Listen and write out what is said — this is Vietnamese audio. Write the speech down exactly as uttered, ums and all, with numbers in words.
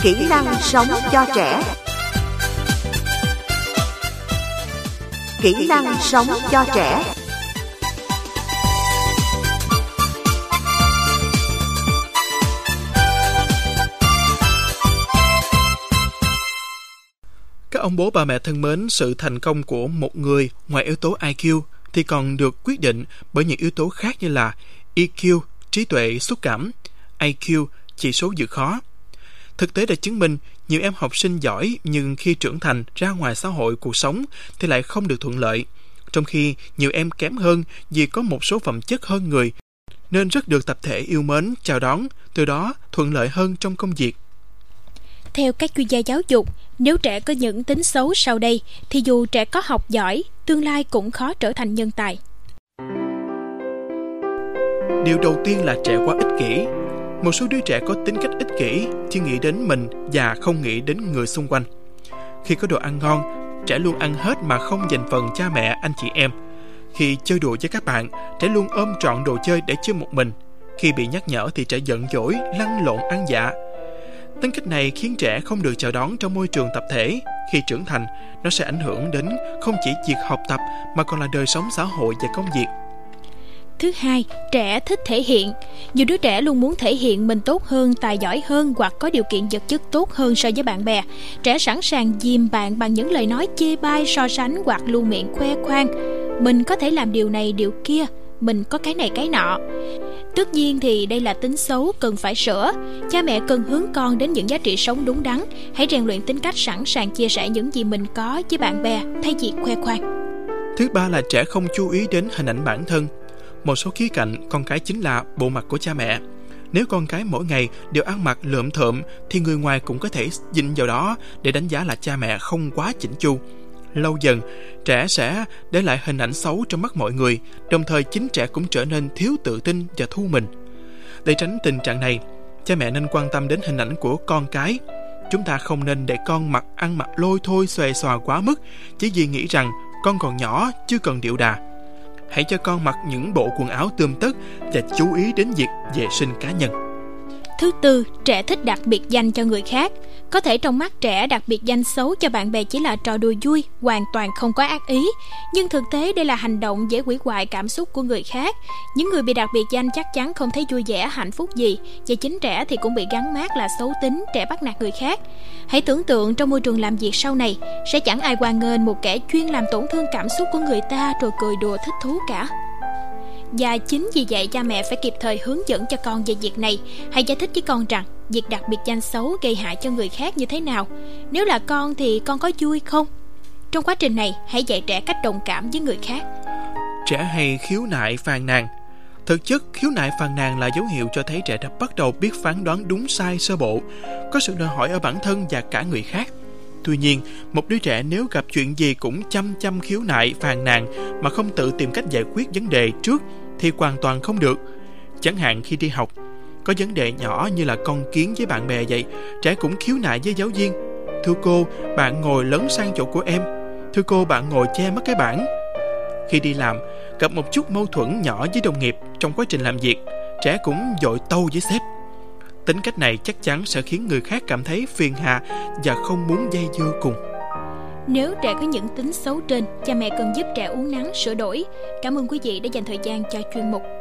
Kỹ năng sống cho trẻ. Kỹ năng sống cho trẻ. Các ông bố bà mẹ thân mến, sự thành công của một người ngoài yếu tố i kiu thì còn được quyết định bởi những yếu tố khác như là e kiu, trí tuệ xúc cảm, i kiu, chỉ số vượt khó. Thực tế đã chứng minh nhiều em học sinh giỏi nhưng khi trưởng thành ra ngoài xã hội cuộc sống thì lại không được thuận lợi, trong khi nhiều em kém hơn vì có một số phẩm chất hơn người nên rất được tập thể yêu mến, chào đón, từ đó thuận lợi hơn trong công việc. Theo các chuyên gia giáo dục, nếu trẻ có những tính xấu sau đây thì dù trẻ có học giỏi, tương lai cũng khó trở thành nhân tài. Điều đầu tiên là trẻ quá ích kỷ. Một số đứa trẻ có tính cách ích kỷ, chỉ nghĩ đến mình và không nghĩ đến người xung quanh. Khi có đồ ăn ngon, trẻ luôn ăn hết mà không dành phần cha mẹ, anh chị em. Khi chơi đùa với các bạn, trẻ luôn ôm trọn đồ chơi để chơi một mình. Khi bị nhắc nhở thì trẻ giận dỗi, lăn lộn ăn dạ. Tính cách này khiến trẻ không được chào đón trong môi trường tập thể. Khi trưởng thành, nó sẽ ảnh hưởng đến không chỉ việc học tập mà còn là đời sống xã hội và công việc. Thứ hai, trẻ thích thể hiện. Nhiều đứa trẻ luôn muốn thể hiện mình tốt hơn, tài giỏi hơn hoặc có điều kiện vật chất tốt hơn so với bạn bè. Trẻ sẵn sàng dìm bạn bằng những lời nói chê bai, so sánh hoặc luôn miệng khoe khoang. Mình có thể làm điều này, điều kia, mình có cái này cái nọ. Tất nhiên thì đây là tính xấu cần phải sửa. Cha mẹ cần hướng con đến những giá trị sống đúng đắn. Hãy rèn luyện tính cách sẵn sàng chia sẻ những gì mình có với bạn bè thay vì khoe khoang. Thứ ba là trẻ không chú ý đến hình ảnh bản thân. Một số khía cạnh, con cái chính là bộ mặt của cha mẹ. Nếu con cái mỗi ngày đều ăn mặc lượm thượm thì người ngoài cũng có thể dinh vào đó để đánh giá là cha mẹ không quá chỉnh chu. Lâu dần, trẻ sẽ để lại hình ảnh xấu trong mắt mọi người, đồng thời chính trẻ cũng trở nên thiếu tự tin và thu mình. Để tránh tình trạng này, cha mẹ nên quan tâm đến hình ảnh của con cái. Chúng ta không nên để con mặc ăn mặc lôi thôi xòe xòa quá mức, chỉ vì nghĩ rằng con còn nhỏ chưa cần điệu đà. Hãy cho con mặc những bộ quần áo tươm tất và chú ý đến việc vệ sinh cá nhân. Thứ tư, trẻ thích đặt biệt danh cho người khác. Có thể trong mắt trẻ đặt biệt danh xấu cho bạn bè chỉ là trò đùa vui, hoàn toàn không có ác ý. Nhưng thực tế đây là hành động dễ hủy hoại cảm xúc của người khác. Những người bị đặt biệt danh chắc chắn không thấy vui vẻ, hạnh phúc gì. Và chính trẻ thì cũng bị gắn mác là xấu tính, trẻ bắt nạt người khác. Hãy tưởng tượng trong môi trường làm việc sau này, sẽ chẳng ai hoan nghênh một kẻ chuyên làm tổn thương cảm xúc của người ta rồi cười đùa thích thú cả. Và chính vì vậy cha mẹ phải kịp thời hướng dẫn cho con về việc này. Hãy giải thích với con rằng việc đặt biệt danh xấu gây hại cho người khác như thế nào. Nếu là con thì con có vui không? Trong quá trình này, hãy dạy trẻ cách đồng cảm với người khác. Trẻ hay khiếu nại phàn nàn. Thực chất, khiếu nại phàn nàn là dấu hiệu cho thấy trẻ đã bắt đầu biết phán đoán đúng sai sơ bộ, có sự đòi hỏi ở bản thân và cả người khác. Tuy nhiên, một đứa trẻ nếu gặp chuyện gì cũng chăm chăm khiếu nại phàn nàn mà không tự tìm cách giải quyết vấn đề trước thì hoàn toàn không được. Chẳng hạn khi đi học, có vấn đề nhỏ như là con kiến với bạn bè vậy, trẻ cũng khiếu nại với giáo viên. Thưa cô, bạn ngồi lấn sang chỗ của em. Thưa cô, bạn ngồi che mất cái bảng. Khi đi làm, gặp một chút mâu thuẫn nhỏ với đồng nghiệp trong quá trình làm việc, trẻ cũng dội tâu với sếp. Tính cách này chắc chắn sẽ khiến người khác cảm thấy phiền hà và không muốn dây dưa cùng. Nếu trẻ có những tính xấu trên, cha mẹ cần giúp trẻ uống nắng, sửa đổi. Cảm ơn quý vị đã dành thời gian cho chuyên mục.